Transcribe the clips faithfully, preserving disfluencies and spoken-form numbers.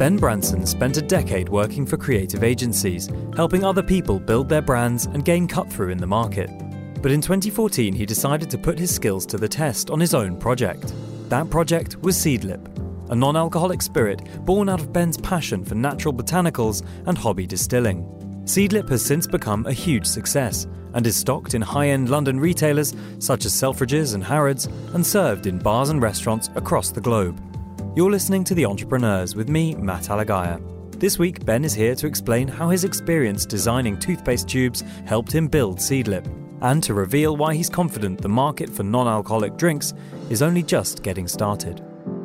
Ben Branson spent a decade working for creative agencies, helping other people build their brands and gain cut-through in the market. But in twenty fourteen, he decided to put his skills to the test on his own project. That project was Seedlip, a non-alcoholic spirit born out of Ben's passion for natural botanicals and hobby distilling. Seedlip has since become a huge success and is stocked in high-end London retailers such as Selfridges and Harrods and served in bars and restaurants across the globe. You're listening to The Entrepreneurs with me, Matt Alagaya. This week, Ben is here to explain how his experience designing toothpaste tubes helped him build Seedlip, and to reveal why he's confident the market for non-alcoholic drinks is only just getting started.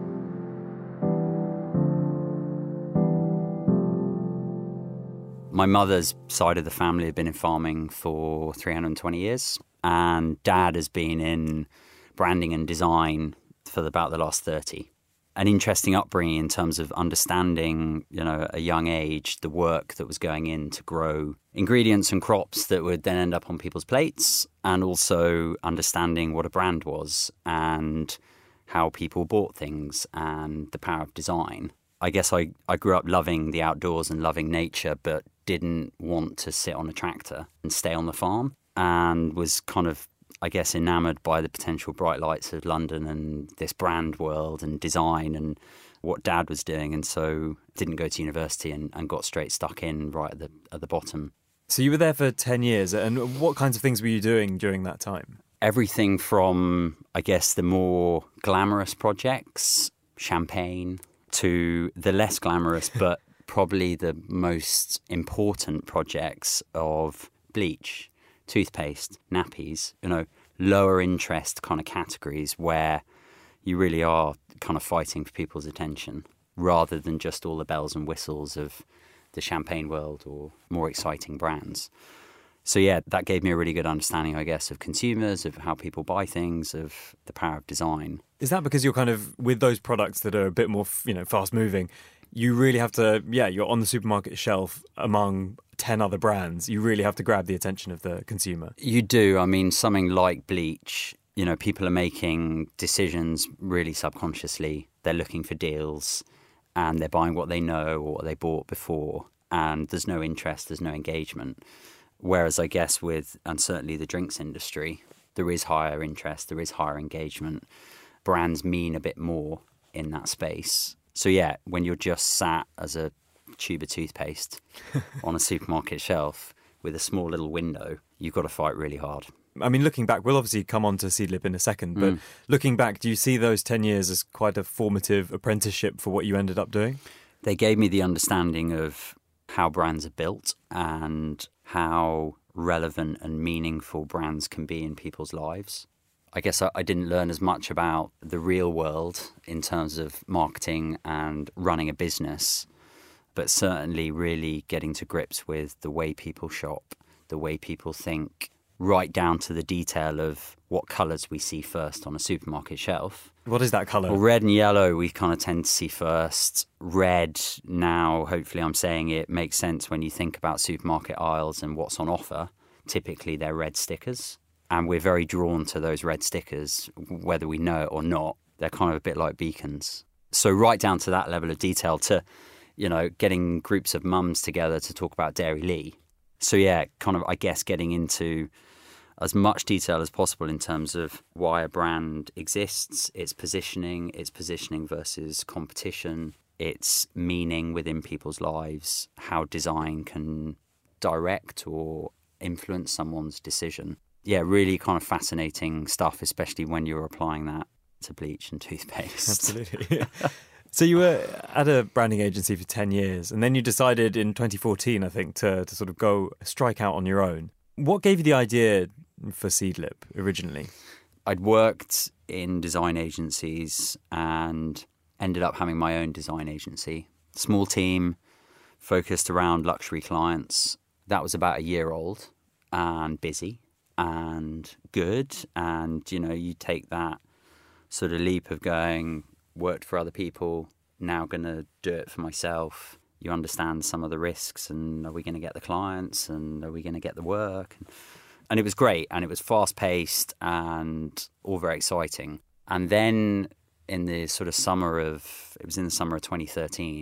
My mother's side of the family had been in farming for three hundred twenty years, and Dad has been in branding and design for about the last thirty. An interesting upbringing in terms of understanding, you know, at a young age, the work that was going in to grow ingredients and crops that would then end up on people's plates, and also understanding what a brand was and how people bought things and the power of design. I guess I, I grew up loving the outdoors and loving nature, but didn't want to sit on a tractor and stay on the farm, and was kind of, I guess, enamoured by the potential bright lights of London and this brand world and design and what Dad was doing. And so didn't go to university and, and got straight stuck in right at the at the bottom. So you were there for ten years, and what kinds of things were you doing during that time? Everything from, I guess, the more glamorous projects, champagne, to the less glamorous but probably the most important projects of bleach, toothpaste, nappies, you know, lower interest kind of categories where you really are kind of fighting for people's attention rather than just all the bells and whistles of the champagne world or more exciting brands. So yeah, that gave me a really good understanding, I guess, of consumers, of how people buy things, of the power of design. Is that because you're kind of, with those products that are a bit more, you know, fast moving, you really have to, yeah, you're on the supermarket shelf among ten other brands, you really have to grab the attention of the consumer? You do. I mean, something like bleach, you know, people are making decisions really subconsciously. They're looking for deals and they're buying what they know or what they bought before, and there's no interest, there's no engagement. Whereas I guess with, and certainly the drinks industry, there is higher interest, there is higher engagement. Brands mean a bit more in that space. So yeah, when you're just sat as a tube of toothpaste on a supermarket shelf with a small little window, you've got to fight really hard. I mean, looking back, we'll obviously come on to Seedlip in a second, but mm. looking back, do you see those ten years as quite a formative apprenticeship for what you ended up doing? They gave me the understanding of how brands are built and how relevant and meaningful brands can be in people's lives. I guess I, I didn't learn as much about the real world in terms of marketing and running a business, but certainly really getting to grips with the way people shop, the way people think, right down to the detail of what colours we see first on a supermarket shelf. What is that colour? Well, red and yellow we kind of tend to see first. Red, now, hopefully I'm saying it, makes sense when you think about supermarket aisles and what's on offer. Typically they're red stickers, and we're very drawn to those red stickers, whether we know it or not. They're kind of a bit like beacons. So right down to that level of detail, to, you know, getting groups of mums together to talk about Dairy Lee. So yeah, kind of, I guess, getting into as much detail as possible in terms of why a brand exists, its positioning, its positioning versus competition, its meaning within people's lives, how design can direct or influence someone's decision. Yeah, really kind of fascinating stuff, especially when you're applying that to bleach and toothpaste. Absolutely. So you were at a branding agency for ten years, and then you decided in twenty fourteen, I think, to, to sort of go strike out on your own. What gave you the idea for Seedlip originally? I'd worked in design agencies and ended up having my own design agency. Small team, focused around luxury clients. That was about a year old and busy and good. And, you know, you take that sort of leap of going, worked for other people, now going to do it for myself. You understand some of the risks, and are we going to get the clients, and are we going to get the work? And it was great, and it was fast-paced and all very exciting. And then in the sort of summer of, it was in the summer of twenty thirteen,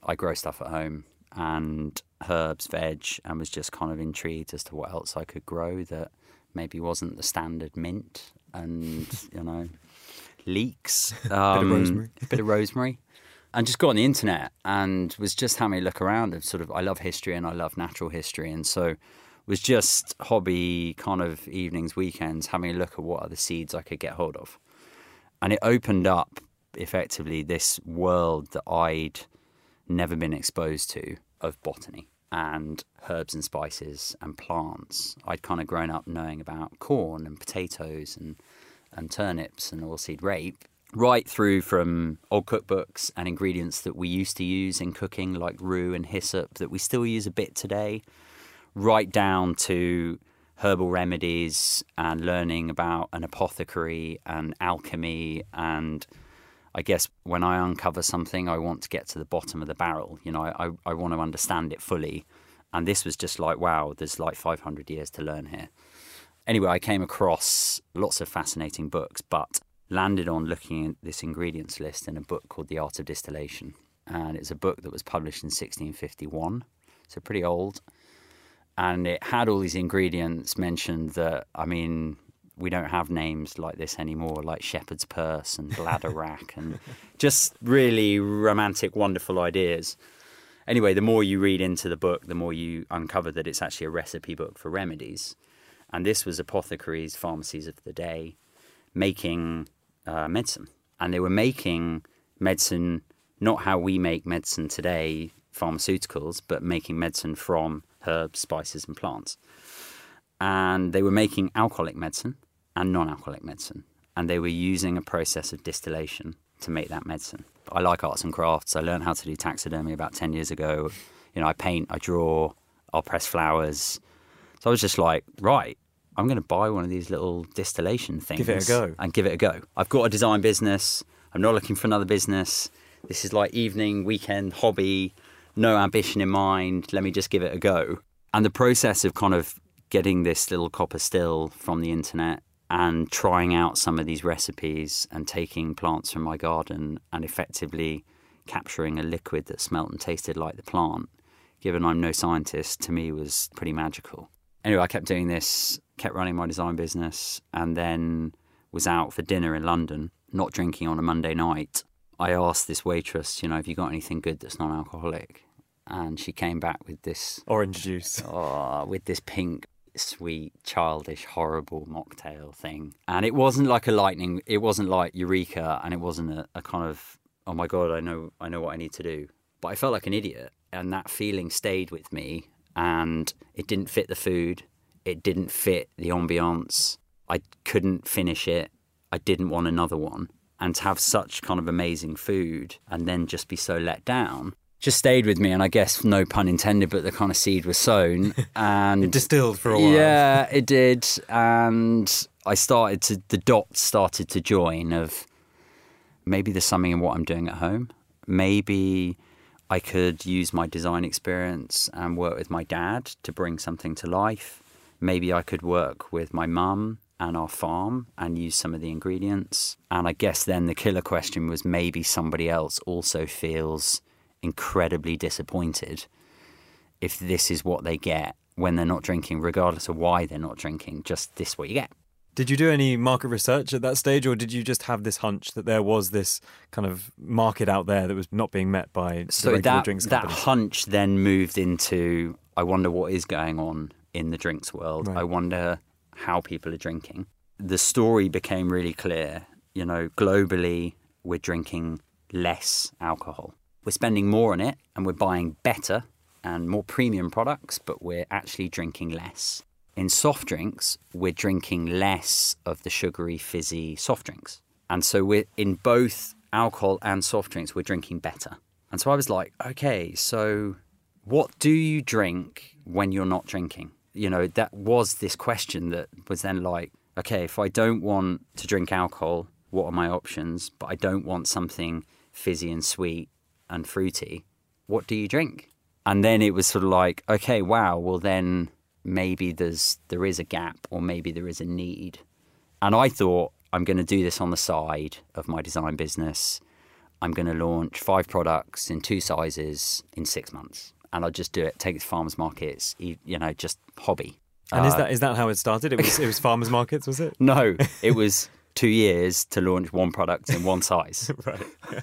I grow stuff at home and herbs, veg, and was just kind of intrigued as to what else I could grow that maybe wasn't the standard mint and, you know, leeks. Um, bit of rosemary. bit of rosemary. And just got on the internet and was just having a look around of sort of, I love history and I love natural history. And so was just hobby kind of evenings, weekends, having a look at what other seeds I could get hold of. And it opened up effectively this world that I'd never been exposed to of botany and herbs and spices and plants. I'd kind of grown up knowing about corn and potatoes and, and turnips and oilseed rape, right through from old cookbooks and ingredients that we used to use in cooking, like rue and hyssop, that we still use a bit today, right down to herbal remedies and learning about an apothecary and alchemy. And I guess when I uncover something, I want to get to the bottom of the barrel. You know, I, I want to understand it fully. And this was just like, wow, there's like five hundred years to learn here. Anyway, I came across lots of fascinating books, but landed on looking at this ingredients list in a book called The Art of Distillation. And it's a book that was published in sixteen fifty-one, so pretty old. And it had all these ingredients mentioned that, I mean, we don't have names like this anymore, like shepherd's purse and bladder rack, and just really romantic, wonderful ideas. Anyway, the more you read into the book, the more you uncover that it's actually a recipe book for remedies. And this was apothecaries, pharmacies of the day, making uh, medicine. And they were making medicine, not how we make medicine today, pharmaceuticals, but making medicine from herbs, spices, and plants. And they were making alcoholic medicine and non-alcoholic medicine. And they were using a process of distillation to make that medicine. I like arts and crafts. I learned how to do taxidermy about ten years ago. You know, I paint, I draw, I'll press flowers. So I was just like, right, I'm going to buy one of these little distillation things. Give it a go. And give it a go. I've got a design business. I'm not looking for another business. This is like evening, weekend, hobby, no ambition in mind. Let me just give it a go. And the process of kind of getting this little copper still from the internet and trying out some of these recipes and taking plants from my garden and effectively capturing a liquid that smelt and tasted like the plant, given I'm no scientist, to me was pretty magical. Anyway, I kept doing this, kept running my design business, and then was out for dinner in London, not drinking on a Monday night. I asked this waitress, you know, have you got anything good that's non-alcoholic? And she came back with this... Orange juice. Oh, with this pink, sweet, childish, horrible mocktail thing. And it wasn't like a lightning, it wasn't like Eureka, and it wasn't a, a kind of, oh my God, I know, I know what I need to do. But I felt like an idiot, and that feeling stayed with me, and it didn't fit the food, it didn't fit the ambiance, I couldn't finish it, I didn't want another one. And to have such kind of amazing food and then just be so let down just stayed with me. And I guess, no pun intended, but the kind of seed was sown. And it distilled for a while. Yeah, it did. And I started to, the dots started to join of maybe there's something in what I'm doing at home. Maybe I could use my design experience and work with my dad to bring something to life. Maybe I could work with my mum and our farm and use some of the ingredients. And I guess then the killer question was, maybe somebody else also feels incredibly disappointed if this is what they get when they're not drinking, regardless of why they're not drinking, just this is what you get. Did you do any market research at that stage, or did you just have this hunch that there was this kind of market out there that was not being met by the so regular that, drinks that companies? hunch then moved into, I wonder what is going on in the drinks world. Right. I wonder how people are drinking. The story became really clear. You know, globally, we're drinking less alcohol. We're spending more on it and we're buying better and more premium products, but we're actually drinking less. In soft drinks, we're drinking less of the sugary, fizzy soft drinks. And so we're in both alcohol and soft drinks, we're drinking better. And so I was like, okay, so what do you drink when you're not drinking? You know, that was this question that was then like, okay, if I don't want to drink alcohol, what are my options? But I don't want something fizzy and sweet and fruity. What do you drink? And then it was sort of like, okay, wow, well then maybe there's there is a gap, or maybe there is a need. And I thought, I'm going to do this on the side of my design business. I'm going to launch five products in two sizes in six months. And I'll just do it, take it to farmers markets, you know, just hobby. And uh, is that is that how it started? It was it was farmers markets, was it? No, it was two years to launch one product in one size. Right.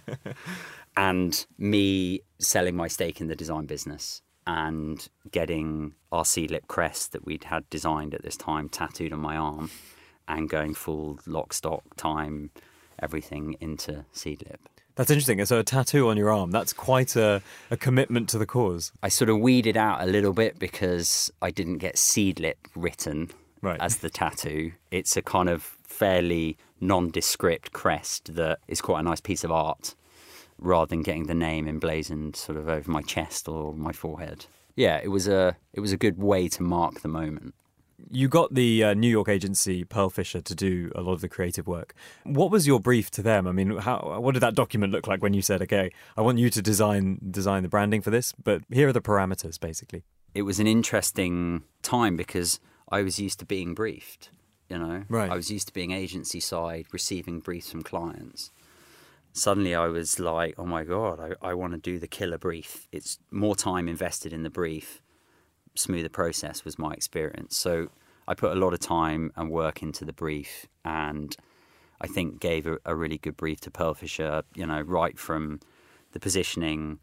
And me selling my stake in the design business and getting our Seedlip crest that we'd had designed at this time tattooed on my arm and going full lock, stock, time, everything into Seedlip. That's interesting. So a tattoo on your arm, that's quite a, a commitment to the cause. I sort of weeded out a little bit because I didn't get Seedlip written right. as the tattoo. It's a kind of fairly nondescript crest that is quite a nice piece of art rather than getting the name emblazoned sort of over my chest or my forehead. Yeah, it was a it was a good way to mark the moment. You got the uh, New York agency Pearl Fisher to do a lot of the creative work. What was your brief to them? I mean, how what did that document look like when you said, "Okay, I want you to design design the branding for this, but here are the parameters," basically? It was an interesting time because I was used to being briefed. You know, right. I was used to being agency side, receiving briefs from clients. Suddenly I was like, oh my God, I, I want to do the killer brief. It's more time invested in the brief, smoother process was my experience. So I put a lot of time and work into the brief and I think gave a, a really good brief to Pearl Fisher, you know, right from the positioning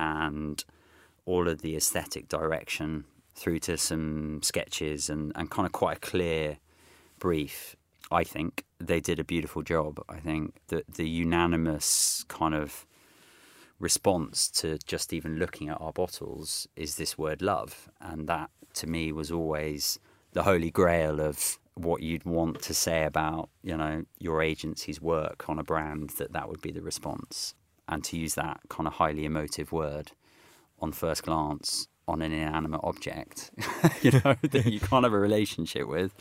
and all of the aesthetic direction through to some sketches and, and kind of quite a clear brief. I think they did a beautiful job. I think that the unanimous kind of response to just even looking at our bottles is this word love. And that to me was always the holy grail of what you'd want to say about, you know, your agency's work on a brand, that that would be the response. And to use that kind of highly emotive word on first glance on an inanimate object, you know, that you can't have a relationship with,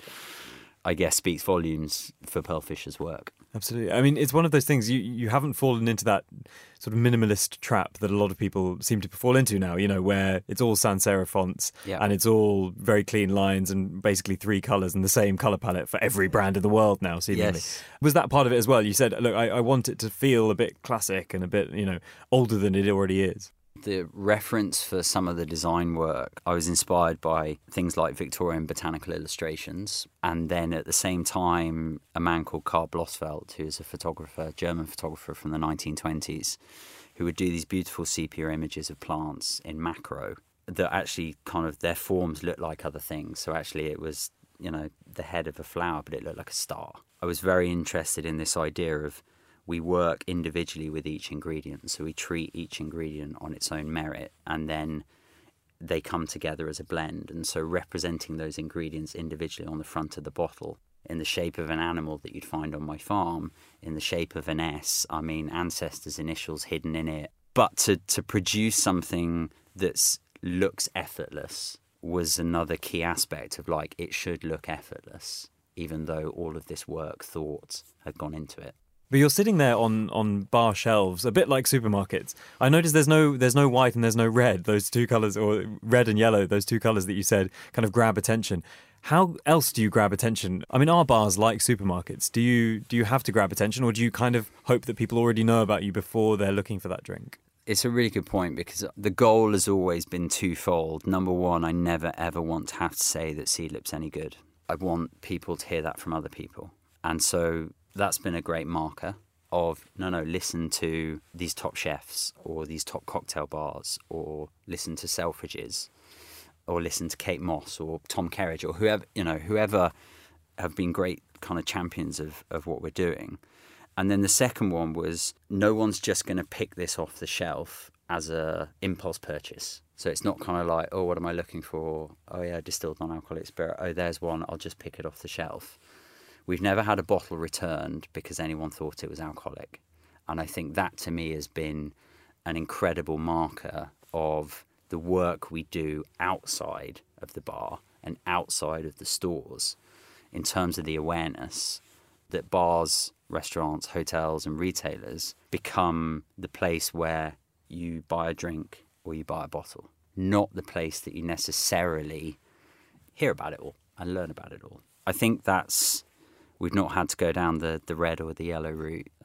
I guess speaks volumes for Pearl Fisher's work. Absolutely. I mean, it's one of those things, you you haven't fallen into that sort of minimalist trap that a lot of people seem to fall into now, you know, where it's all sans serif fonts yeah. and it's all very clean lines and basically three colours and the same colour palette for every brand in the world now, seemingly. Yes. Was that part of it as well? You said, look, I, I want it to feel a bit classic and a bit, you know, older than it already is. The reference for some of the design work, I was inspired by things like Victorian botanical illustrations. And then at the same time, a man called Karl Blossfeldt, who is a photographer, German photographer from the nineteen twenties, who would do these beautiful sepia images of plants in macro that actually kind of their forms look like other things. So actually it was, you know, the head of a flower, but it looked like a star. I was very interested in this idea of we work individually with each ingredient. So we treat each ingredient on its own merit and then they come together as a blend. And so representing those ingredients individually on the front of the bottle in the shape of an animal that you'd find on my farm, in the shape of an S, I mean, ancestors' initials hidden in it. But to, to produce something that looks effortless was another key aspect of like, it should look effortless, even though all of this work, thought had gone into it. But you're sitting there on, on bar shelves, a bit like supermarkets. I noticed there's no there's no white and there's no red, those two colours, or red and yellow, those two colours that you said kind of grab attention. How else do you grab attention? I mean, are bars like supermarkets? Do you do you have to grab attention, or do you kind of hope that people already know about you before they're looking for that drink? It's a really good point because the goal has always been twofold. Number one, I never ever want to have to say that Seedlip's any good. I want people to hear that from other people. And so that's been a great marker of, no, no, listen to these top chefs or these top cocktail bars or listen to Selfridges or listen to Kate Moss or Tom Kerridge or whoever, you know, whoever have been great kind of champions of, of what we're doing. And then the second one was no one's just going to pick this off the shelf as a impulse purchase. So it's not kind of like, oh, what am I looking for? Oh, yeah, distilled non-alcoholic spirit. Oh, there's one. I'll just pick it off the shelf. We've never had a bottle returned because anyone thought it was alcoholic. And I think that to me has been an incredible marker of the work we do outside of the bar and outside of the stores in terms of the awareness that bars, restaurants, hotels and retailers become the place where you buy a drink or you buy a bottle, not the place that you necessarily hear about it all and learn about it all. I think that's... We've not had to go down the, the red or the yellow route.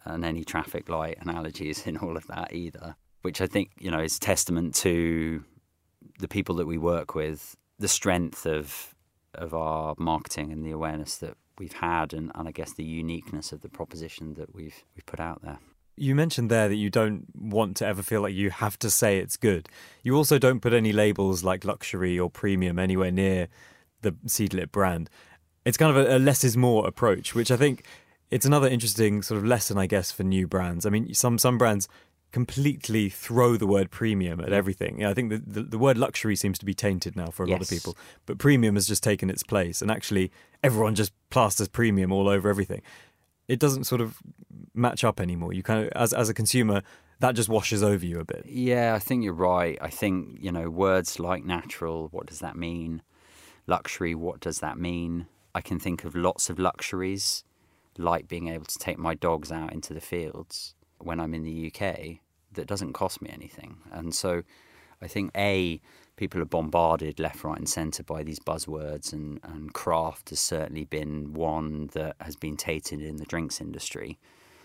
and any traffic light analogies in all of that either, which I think, you know, is testament to the people that we work with, the strength of of our marketing and the awareness that we've had, and, and I guess the uniqueness of the proposition that we've we've put out there. You mentioned there that you don't want to ever feel like you have to say it's good. You also don't put any labels like luxury or premium anywhere near the Seedlip brand. It's kind of a, a less is more approach, which I think it's another interesting sort of lesson, I guess, for new brands. I mean, some some brands completely throw the word premium at everything. Yeah, I think the, the, the word luxury seems to be tainted now for a yes. lot of people, but premium has just taken its place, and actually everyone just plasters premium all over everything. It doesn't sort of match up anymore. You kind of, as as a consumer, that just washes over you a bit. Yeah, I think you're right. I think, you know, words like natural, what does that mean? Luxury, what does that mean? I can think of lots of luxuries, like being able to take my dogs out into the fields when I'm in the U K, that doesn't cost me anything. And so I think, A, people are bombarded left, right and centre by these buzzwords, and, and craft has certainly been one that has been tainted in the drinks industry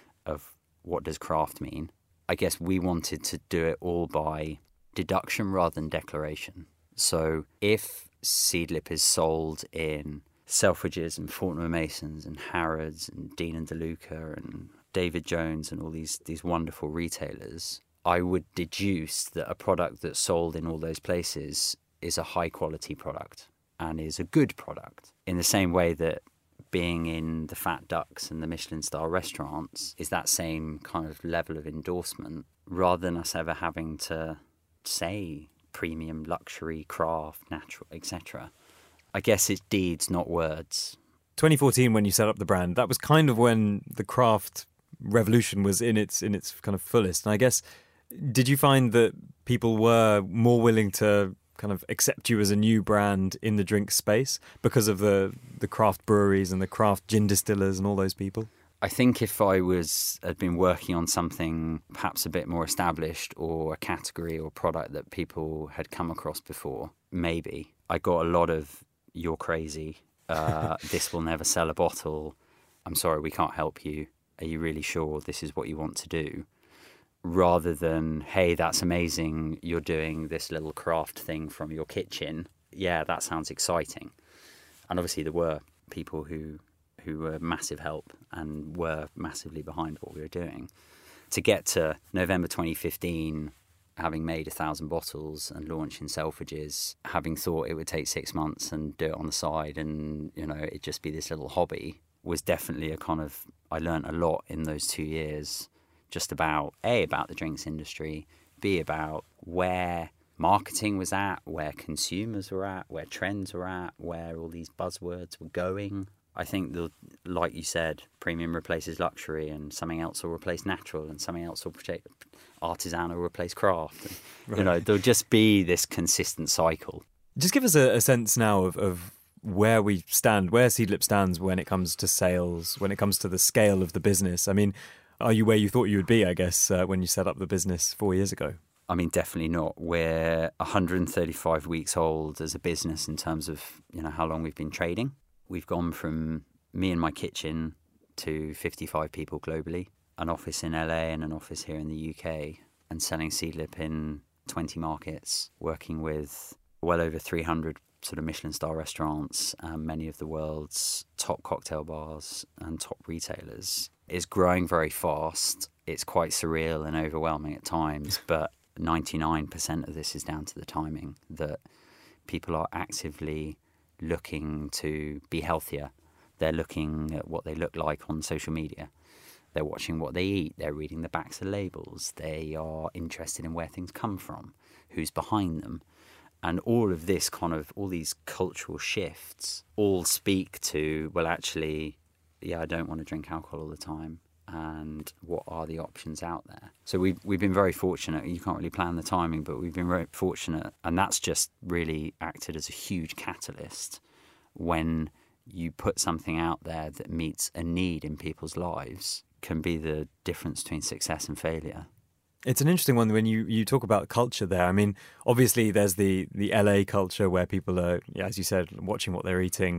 of what does craft mean. I guess we wanted to do it all by deduction rather than declaration. So if Seedlip is sold in Selfridges and Fortnum & Masons and Harrods and Dean and DeLuca and David Jones and all these these wonderful retailers, I would deduce that a product that's sold in all those places is a high quality product and is a good product, in the same way that being in the Fat Ducks and the Michelin star restaurants is that same kind of level of endorsement, rather than us ever having to say premium, luxury, craft, natural, et cetera. I guess it's deeds, not words. twenty fourteen, when you set up the brand, that was kind of when the craft revolution was in its in its kind of fullest. And I guess, did you find that people were more willing to kind of accept you as a new brand in the drink space because of the the craft breweries and the craft gin distillers and all those people? I think if I was had been working on something perhaps a bit more established, or a category or product that people had come across before, maybe. I got a lot of, you're crazy, uh, this will never sell a bottle, I'm sorry, we can't help you, are you really sure this is what you want to do? Rather than, hey, that's amazing, you're doing this little craft thing from your kitchen. Yeah, that sounds exciting. And obviously there were people who who were massive help and were massively behind what we were doing. To get to November twenty fifteen, having made a thousand bottles and launched in Selfridges, having thought it would take six months and do it on the side and, you know, it'd just be this little hobby, was definitely a kind of, I learned a lot in those two years, just about, A, about the drinks industry, B, about where marketing was at, where consumers were at, where trends were at, where all these buzzwords were going. I think, the, like you said, premium replaces luxury, and something else will replace natural, and something else will replace artisan, will replace craft. And, right. You know, there'll just be this consistent cycle. Just give us a, a sense now of, of where we stand, where Seedlip stands when it comes to sales, when it comes to the scale of the business. I mean, are you where you thought you would be, I guess, uh, when you set up the business four years ago? I mean, definitely not. We're one hundred thirty-five weeks old as a business in terms of, you know, how long we've been trading. We've gone from me and my kitchen to fifty-five people globally, an office in L A and an office here in the U K, and selling Seedlip in twenty markets, working with well over three hundred sort of Michelin star restaurants, um, many of the world's top cocktail bars and top retailers. It's growing very fast. It's quite surreal and overwhelming at times, but ninety-nine percent of this is down to the timing, that people are actively looking to be healthier. They're looking at what they look like on social media. They're watching what they eat. They're reading the backs of labels. They are interested in where things come from, who's behind them. And all of this kind of, all these cultural shifts all speak to, well, actually, yeah, I don't want to drink alcohol all the time. And what are the options out there? So we've, we've been very fortunate. You can't really plan the timing, but we've been very fortunate. And that's just really acted as a huge catalyst when you put something out there that meets a need in people's lives, can be the difference between success and failure. It's an interesting one when you, you talk about culture there. I mean, obviously there's the, the L A culture where people are, yeah, as you said, watching what they're eating,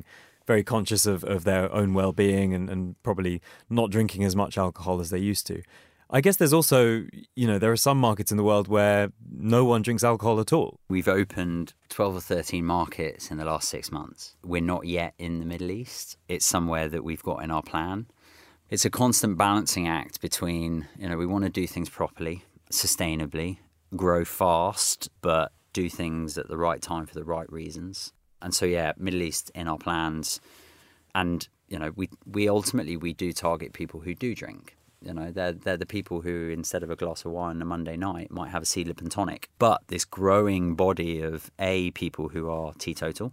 very conscious of, of their own well-being and, and probably not drinking as much alcohol as they used to. I guess there's also, you know, there are some markets in the world where no one drinks alcohol at all. We've opened twelve or thirteen markets in the last six months. We're not yet in the Middle East. It's somewhere that we've got in our plan. It's a constant balancing act between, you know, we want to do things properly, sustainably, grow fast, but do things at the right time for the right reasons. And so, yeah, Middle East in our plans. And, you know, we we ultimately, we do target people who do drink. You know, they're, they're the people who, instead of a glass of wine on a Monday night, might have a Seedlip and tonic. But this growing body of, A, people who are teetotal,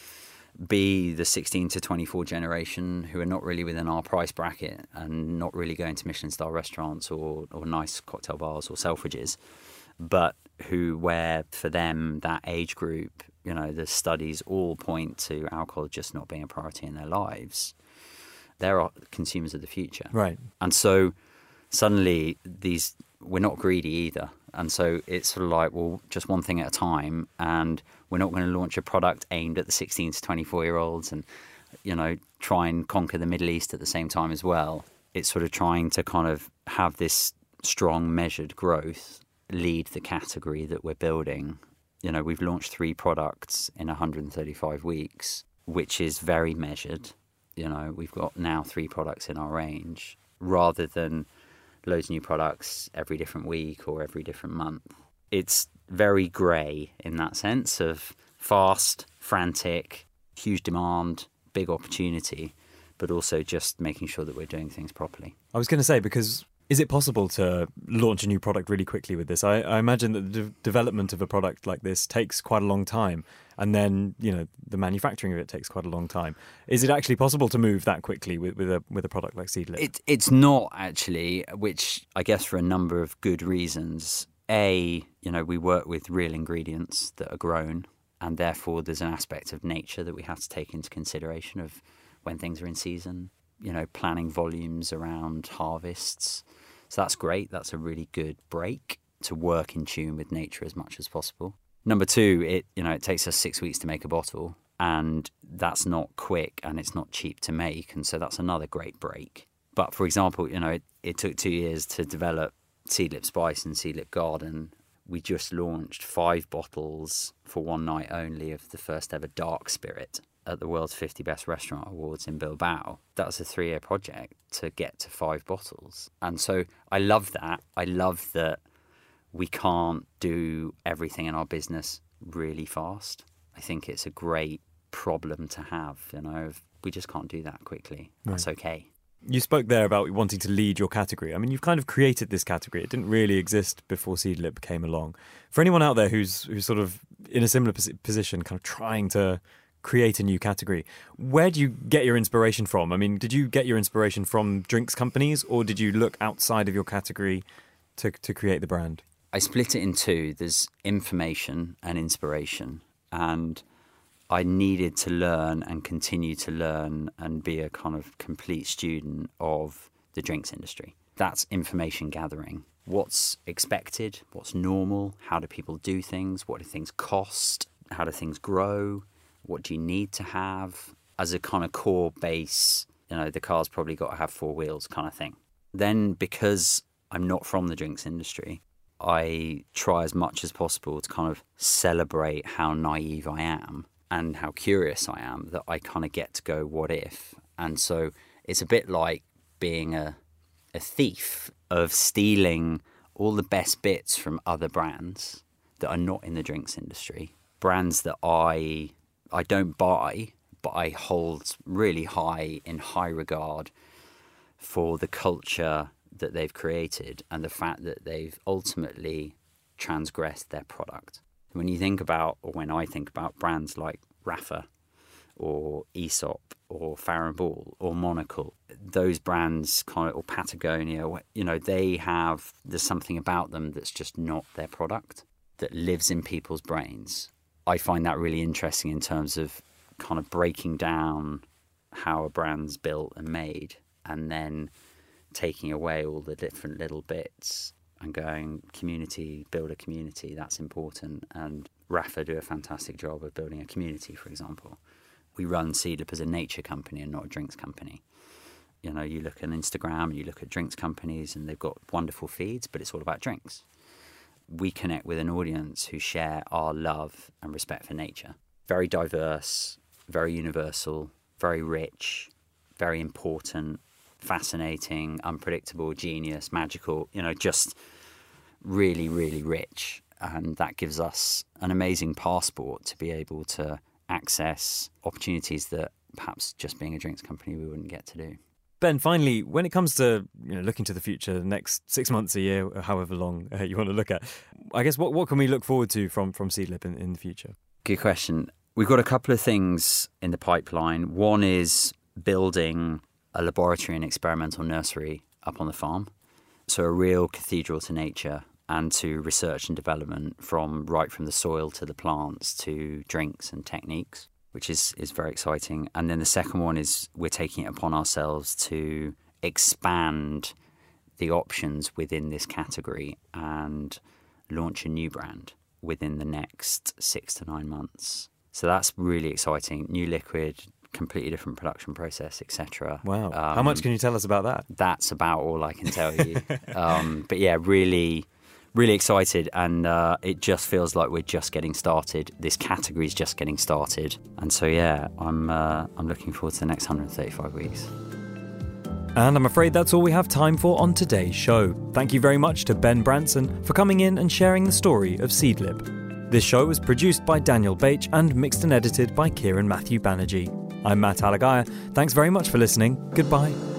B, the sixteen to twenty-four generation who are not really within our price bracket and not really going to Michelin-star restaurants or, or nice cocktail bars or Selfridges, but who, where for them, that age group, you know, the studies all point to alcohol just not being a priority in their lives. They're consumers of the future. Right. And so suddenly these, we're not greedy either. And so it's sort of like, well, just one thing at a time. And we're not going to launch a product aimed at the sixteen to twenty-four year olds and, you know, try and conquer the Middle East at the same time as well. It's sort of trying to kind of have this strong measured growth lead the category that we're building. You know, we've launched three products in one hundred thirty-five weeks, which is very measured. You know, we've got now three products in our range rather than loads of new products every different week or every different month. It's very grey in that sense of fast, frantic, huge demand, big opportunity, but also just making sure that we're doing things properly. I was going to say, because is it possible to launch a new product really quickly with this? I, I imagine that the de- development of a product like this takes quite a long time. And then, you know, the manufacturing of it takes quite a long time. Is it actually possible to move that quickly with, with a with a product like Seedlip? It, it's not actually, which I guess for a number of good reasons. A, you know, we work with real ingredients that are grown, and therefore there's an aspect of nature that we have to take into consideration of when things are in season, you know, planning volumes around harvests. So that's great. That's a really good break to work in tune with nature as much as possible. Number two, it you know it takes us six weeks to make a bottle, and that's not quick and it's not cheap to make, and so that's another great break. But for example, you know, it, it took two years to develop Seedlip Spice and Seedlip Garden. We just launched five bottles for one night only of the first ever dark spirit at the World's fifty Best Restaurant Awards in Bilbao. That was a three-year project to get to five bottles. And so I love that. I love that we can't do everything in our business really fast. I think it's a great problem to have, you know. We just can't do that quickly. That's right. Okay. You spoke there about wanting to lead your category. I mean, you've kind of created this category. It didn't really exist before Seedlip came along. For anyone out there who's who's sort of in a similar position, kind of trying to create a new category, where do you get your inspiration from? I mean, did you get your inspiration from drinks companies, or did you look outside of your category to to create the brand? I split it in two. There's information and inspiration. And I needed to learn and continue to learn and be a kind of complete student of the drinks industry. That's information gathering. What's expected? What's normal? How do people do things? What do things cost? How do things grow? What do you need to have? As a kind of core base, you know, the car's probably got to have four wheels kind of thing. Then because I'm not from the drinks industry, I try as much as possible to kind of celebrate how naive I am and how curious I am, that I kind of get to go, what if? And so it's a bit like being a a thief, of stealing all the best bits from other brands that are not in the drinks industry, brands that I I don't buy, but I hold really high in high regard for the culture that they've created and the fact that they've ultimately transgressed their product. When you think about, or when I think about brands like Rafa or Aesop or Farrow and Ball or Monocle, those brands kind of, or Patagonia, you know, they have, there's something about them that's just not their product, that lives in people's brains. I find that really interesting in terms of kind of breaking down how a brand's built and made, and then taking away all the different little bits and going, community, build a community, that's important. And Rafa do a fantastic job of building a community, for example. we run Seedlip as a nature company and not a drinks company. You know, you look at Instagram and you look at drinks companies and they've got wonderful feeds, but it's all about drinks. We connect with an audience who share our love and respect for nature. Very diverse, very universal, very rich, very important, fascinating, unpredictable, genius, magical, you know, just really, really rich. And that gives us an amazing passport to be able to access opportunities that perhaps just being a drinks company we wouldn't get to do. Ben, finally, when it comes to you know, looking to the future, the next six months, a year, however long uh, you want to look at, I guess what, what can we look forward to from, from Seedlip in, in the future? Good question. We've got a couple of things in the pipeline. One is building a laboratory and experimental nursery up on the farm. So a real cathedral to nature and to research and development, from right from the soil to the plants to drinks and techniques, which is, is very exciting. And then the second one is we're taking it upon ourselves to expand the options within this category and launch a new brand within the next six to nine months. So that's really exciting. New liquid, completely different production process, et cetera. Wow. Um, How much can you tell us about that? That's about all I can tell you. um, but yeah, really... Really excited, and uh, it just feels like we're just getting started. This category is just getting started, and so yeah, I'm uh, I'm looking forward to the next one hundred thirty-five weeks. And I'm afraid that's all we have time for on today's show. Thank you very much to Ben Branson for coming in and sharing the story of Seedlip. This show was produced by Daniel Bache and mixed and edited by Kieran Matthew Banerjee. I'm Matt Alagaya. Thanks very much for listening. Goodbye.